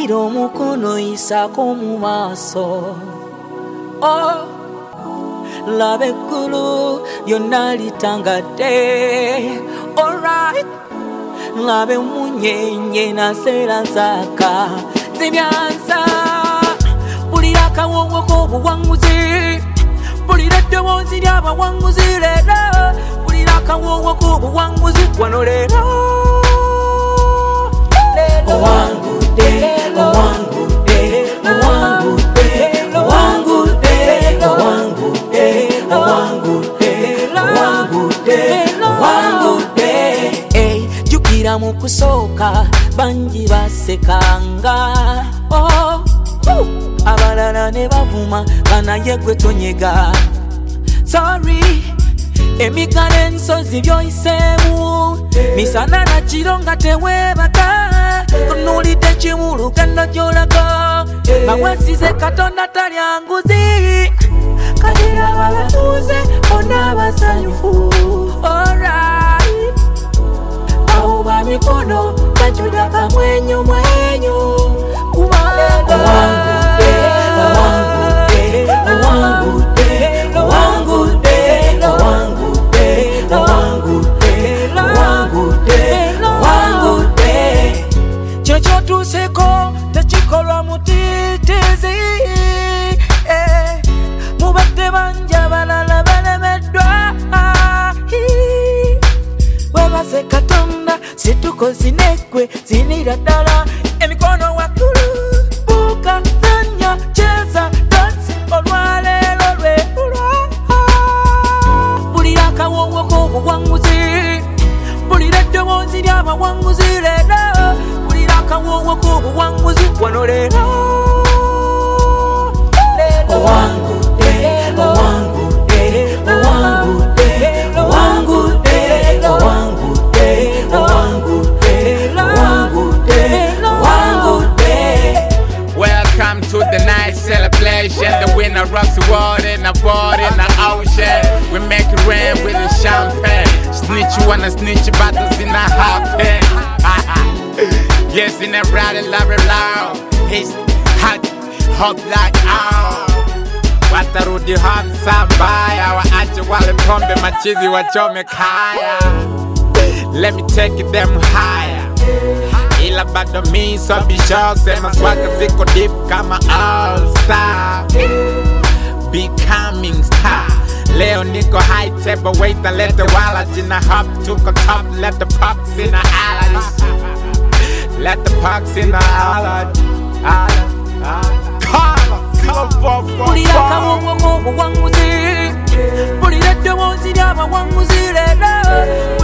Gira omukono isaako mu maaso. Oh, laba eggulu lyonna litangadde. Alright, laba emunyenye naseera zaaka zibyansa. Mpulira akawoowo k'obuwanguzi, mpulira eddoboozi ly'abawanguzi leero. Mpulira akawoowo k'obuwanguzi wano leero. Owangude, owangude, owangude, owangude, owangude, owangude, owangude, owangude. Jjukira mu kusooka bangi basekanga. Oh, abalala ne bavuma banaye gwe tonyega. Sorry, emigalo ensozi by'oyiseemu, misana na kiro nga teweebaka. Tunuulidde kimu lugendo gy'olaga, bawesize Katonda talya nguzi. Kadira babatuuze bonna basanyufu. Alright, bawuba mikono bajuda kamwenyu mwenyu. Kubanga owangude, owangude, owangude, owangude, owangude, owangude, owangude, owangude. Kino ky'otuuseko tekikolwa mutiitizi. Mubadde bangi abalala balemeddwa. Webaze Katonda situko zinegwe zinira ddala. Emikono waggulu buuka zanya cheza dansi olwaleero lwelulwa. Mpulira akawoowo k'obuwanguzi, mpulira eddoboozi ly'abawanguzi leero. Mpulira akawoowo k'obuwanguzi wano leero. Owangude, owangude, owangude, owangude, owangude, owangude, owangude, owangude. Welcome to the night celebration. The winner rocks the world in a boat in the ocean. We make it rain with the champagne. Snitch you wanna snitch, battles in a happen. Yes, in a rally loud. He's hot, hot like watarudi hamsa mbaya. Waache wale pombe machizi wachome kaya. Let me take them higher. Ila bado mi so bisho, sema swaka ziko deep kama all star. Becoming star. Leo niko high table, wait and let the wala jina hop. Tuko top, let the pops in the island. Let the pops in the island. Mpulira akawoowo k'obuwanguzi, mpulira eddoboozi ly'abawanguzi leero.